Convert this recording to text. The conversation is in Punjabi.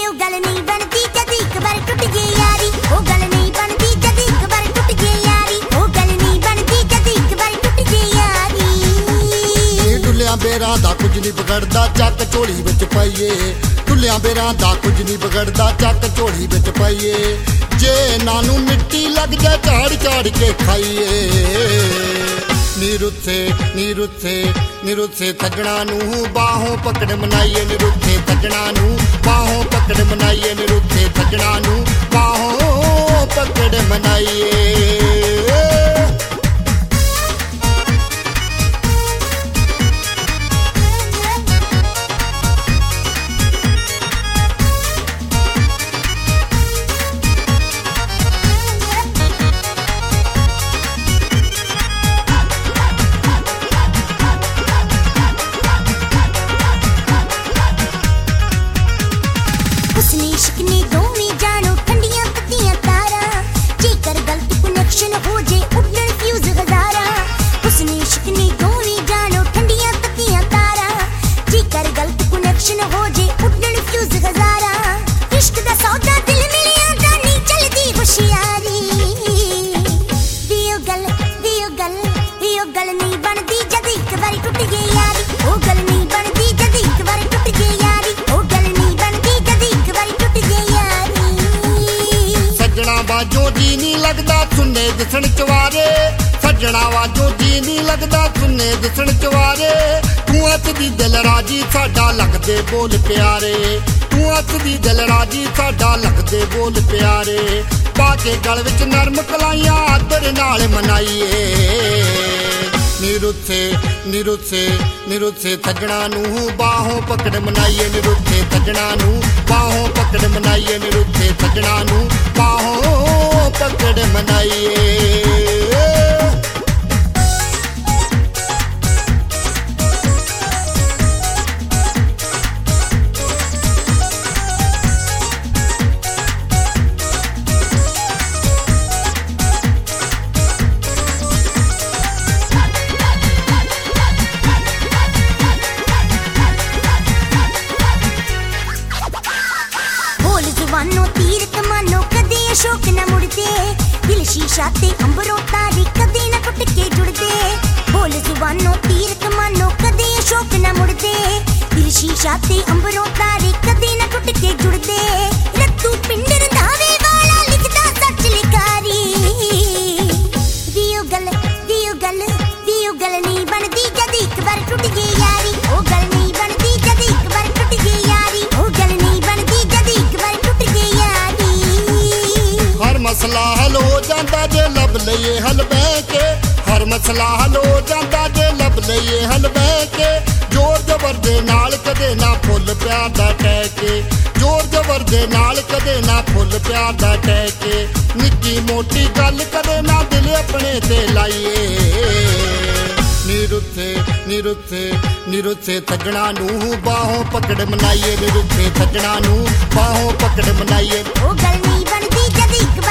ਉਹ ਗੱਲ ਨਹੀਂ ਬਣਦੀ ਜਦ ਇੱਕ ਵਾਰ ਟੁੱਟ ਜੇ ਯਾਰੀ ਉਹ ਗੱਲ ਨਹੀਂ ਬਣਦੀ ਜਦ ਇੱਕ ਵਾਰ ਟੁੱਟ ਜੇ ਯਾਰੀ ਉਹ ਗੱਲ ਨਹੀਂ ਬਣਦੀ ਜਦ ਇੱਕ ਵਾਰ ਟੁੱਟ ਜੇ ਯਾਰੀ ਢੁੱਲਿਆਂ ਬੇਰਾਂ ਦਾ ਕੁਝ ਨਹੀਂ ਵਿਗੜਦਾ ਚੱਕ ਝੋਲੀ ਵਿੱਚ ਪਾਈਏ ਢੁੱਲਿਆਂ ਬੇਰਾਂ ਦਾ ਕੁਝ ਨਹੀਂ ਵਿਗੜਦਾ ਚੱਕ ਝੋਲੀ ਵਿੱਚ ਪਾਈਏ ਜੇ ਇਹਨਾਂ ਨੂੰ ਮਿੱਟੀ ਲੱਗ ਜਾ ਝਾੜ ਝਾੜ ਕੇ ਖਾਈਏ ਨਿਰੁੱਥੇ ਸੱਜਣਾ ਨੂੰ ਬਾਹੋਂ ਪਕੜ ਮਨਾਈਏ ਨਿਰੁੱਥੇ ਸੱਜਣਾ ਨੂੰ ਬਾਹੋਂ ਪਕੜ ਮਨਾਈਏ ਨਿਰੁੱਥੇ ਸੱਜਣਾ ਨੂੰ ਬਾਹੋਂ ਪਕੜ ਮਨਾਈਏ ਵਾਜੋ ਜੀ ਨਹੀਂ ਲੱਗਦਾ ਸੁਣਨੇ ਦਿਸਣ ਚਵਾਰੇ ਸੱਜਣਾ ਵਾਜੋ ਜੀ ਨਹੀਂ ਲੱਗਦਾ ਸੁਣਨੇ ਦਿਸਣ ਚਵਾਰੇ ਤੂੰ ਹੱਥ ਦੀ ਦਿਲ ਰਾਜੀ ਸਾਡਾ ਲੱਗਦੇ ਬੋਲ ਪਿਆਰੇ ਤੂੰ ਹੱਥ ਦੀ ਦਿਲ ਰਾਜੀ ਸਾਡਾ ਲੱਗਦੇ ਬੋਲ ਪਿਆਰੇ ਪਾ ਕੇ ਗਲ ਵਿੱਚ ਨਰਮ ਕਲਾਈਆਂ ਆਦਰ ਨਾਲ ਮਨਾਈਏ ਨਿਰੁੱਥੇ ਸੱਜਣਾ ਨੂੰ ਬਾਹੋਂ ਪਕੜ ਮਨਾਈਏ ਨਿਰੁੱਥੇ ਸੱਜਣਾ ਨੂੰ ਬਾਹੋਂ ਪਕੜ ਮਨਾਈਏ ਨਿਰੁੱਥੇ ਸੱਜਣਾ ਨੂੰ ਬਾਹੋਂ ਪਕੜ ਮਨਾਈਏ ਜਵਾਨੋ ਤੀਰ ਕਮਾਨੋ ਕਦੇ ਅਸ਼ੋਕ ਨਾ ਮੁੜਦੇ ਦਿਲ ਸ਼ੀਸ਼ਾ ਤੇ ਅੰਬਰੋਂ ਤਾਰੇ ਕਦੇ ਨਾ ਟੁੱਟ ਕੇ ਜੁੜਦੇ ਬੋਲ ਜਵਾਨੋ ਤੀਰ ਕਮਾਨੋ ਕਦੇ ਅਸ਼ੋਕ ਨਾ ਮੁੜਦੇ ਦਿਲ ਸ਼ੀਸ਼ਾ ਤੇ ਅੰਬਰੋਂ ਤਾਰੇ ਕਦੇ ਨਾ ਟੁੱਟ ਕੇ ਜੁੜਦੇ ਰੱਤੂ ਪਿੰਡ ਰੰਧਾਵੇ ਵਾਲਾ ਲਿਖਦਾ ਸੱਚ ਲਿਖਾਰੀ ਦੀ ਉਹ ਗੱਲ ਨਹੀਂ ਬਣਦੀ ਜਦ ਇੱਕ ਵਾਰ ਟੁੱਟ ਜੇ ਯਾਰੀ ਉਹ ਗੱਲ ਨਹੀਂ ਬਣਦੀ ਜਦ ਇੱਕ ਵਾਰ ਟੁੱਟ ਜੇ ਯਾਰੀ ਉਹ ਗੱਲ ਨਹੀਂ ਬਣਦੀ ਜਦ ਇੱਕ ਵਾਰ ਹਰ ਮਸਲਾ ਹੱਲ ਹੋ ਜਾਂਦਾ ਜੇ ਲੱਭ ਲਈਏ ਹੱਲ ਬਹਿ ਕੇ ਹਰ ਮਸਲਾ ਹੱਲ ਹੋ ਜਾਂਦਾ ਜੇ ਲੱਭ ਲਈਏ ਹੱਲ ਬਹਿ ਕੇ ਜ਼ੋਰ ਜ਼ਬਰ ਦੇ ਨਾਲ ਕਦੇ ਨਾ ਫੁੱਲ ਪਿਆਰ ਦਾ ਟਹਿ ਕੇ ਜ਼ੋਰ ਜ਼ਬਰ ਦੇ ਨਾਲ ਕਦੇ ਨਾ ਫੁੱਲ ਪਿਆਰ ਦਾ ਟਹਿ ਕੇ ਨਿੱਕੀ ਮੋਟੀ ਗੱਲ ਕਦੇ ਨਾ ਦਿਲ ਆਪਣੇ ਤੇ ਲਾਈਏ ਨਿਰੁੱਥੇ ਸੱਜਣਾ ਨੂੰ ਬਾਹੋਂ ਪਕੜ ਮਨਾਈਏ ਨਿਰੁੱਥੇ ਸੱਜਣਾ ਨੂੰ ਬਾਹੋਂ ਪਕੜ ਮਨਾਈਏ ਉਹ ਗੱਲ ਨਹੀਂ ਬਣਦੀ ਜਦ ਇੱਕ